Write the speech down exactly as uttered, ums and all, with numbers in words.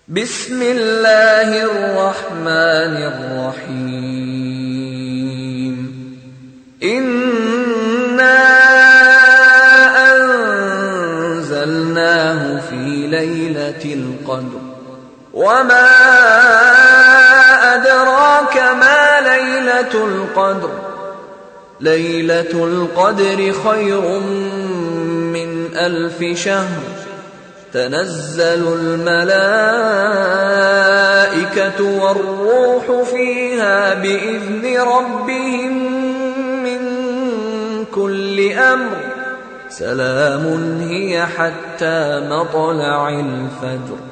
بسم الله الرحمن الرحيم إنا أنزلناه في ليلة القدر وما أدراك ما ليلة القدر ليلة القدر خير من ألف شهر تنزل الملائكة والروح فيها بإذن ربهم من كل أمر سلام هي حتى مطلع الفجر.